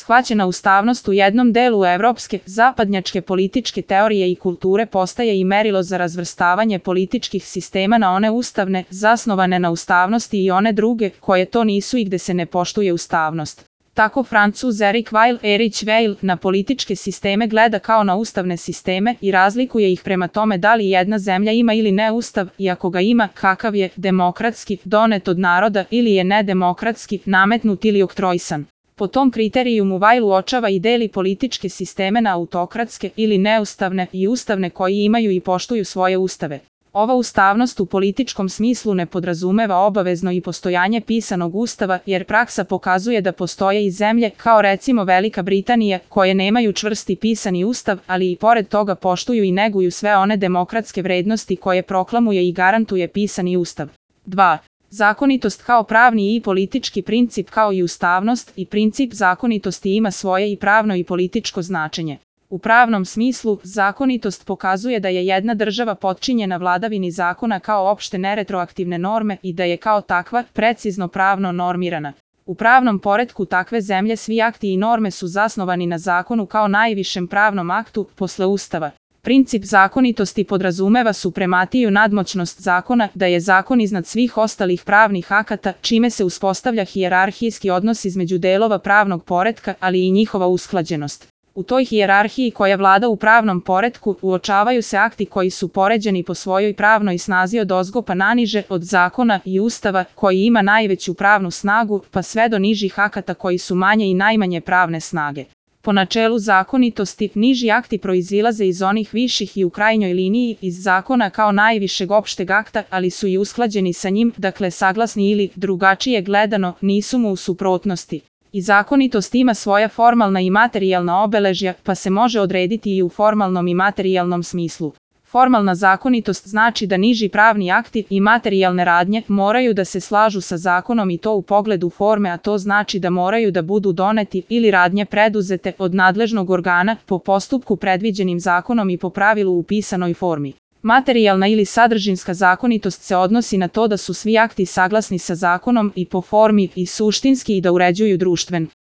Shvaćena ustavnost u jednom delu evropske, zapadnjačke političke teorije i kulture postaje i merilo za razvrstavanje političkih sistema na one ustavne, zasnovane na ustavnosti i one druge, koje to nisu i gde se ne poštuje ustavnost. Tako Francuz Erich Weil na političke sisteme gleda kao na ustavne sisteme i razlikuje ih prema tome da li jedna zemlja ima ili ne ustav i ako ga ima, kakav je, demokratski, donet od naroda ili je nedemokratski, nametnut ili oktroisan. Po tom kriterijumu Weil uočava i deli političke sisteme na autokratske ili neustavne i ustavne koji imaju i poštuju svoje ustave. Ova ustavnost u političkom smislu ne podrazumeva obavezno i postojanje pisanog ustava, jer praksa pokazuje da postoje i zemlje, kao recimo Velika Britanija, koje nemaju čvrsti pisani ustav, ali i pored toga poštuju i neguju sve one demokratske vrednosti koje proklamuje i garantuje pisani ustav. 2. Zakonitost kao pravni i politički princip kao i ustavnost i princip zakonitosti ima svoje i pravno i političko značenje. U pravnom smislu, zakonitost pokazuje da je jedna država potčinjena vladavini zakona kao opšte neretroaktivne norme i da je kao takva precizno pravno normirana. U pravnom poretku takve zemlje svi akti i norme su zasnovani na zakonu kao najvišem pravnom aktu posle Ustava. Princip zakonitosti podrazumeva suprematiju nadmoćnost zakona, da je zakon iznad svih ostalih pravnih akata, čime se uspostavlja hijerarhijski odnos između delova pravnog poretka, ali i njihova usklađenost. U toj hijerarhiji koja vlada u pravnom poretku uočavaju se akti koji su poređeni po svojoj pravnoj snazi od ozgo pa naniže, od zakona i ustava koji ima najveću pravnu snagu, pa sve do nižih akata koji su manje i najmanje pravne snage. Po načelu zakonitosti, niži akti proizilaze iz onih viših i u krajnjoj liniji iz zakona kao najvišeg opšteg akta, ali su i usklađeni sa njim, dakle saglasni ili, drugačije gledano, nisu mu u suprotnosti. I zakonitost ima svoja formalna i materijalna obeležja, pa se može odrediti i u formalnom i materijalnom smislu. Formalna zakonitost znači da niži pravni akti i materijalne radnje moraju da se slažu sa zakonom i to u pogledu forme, a to znači da moraju da budu doneti ili radnje preduzete od nadležnog organa po postupku predviđenim zakonom i po pravilu u pisanoj formi. Materijalna ili sadržinska zakonitost se odnosi na to da su svi akti saglasni sa zakonom i po formi i suštinski i da uređuju društven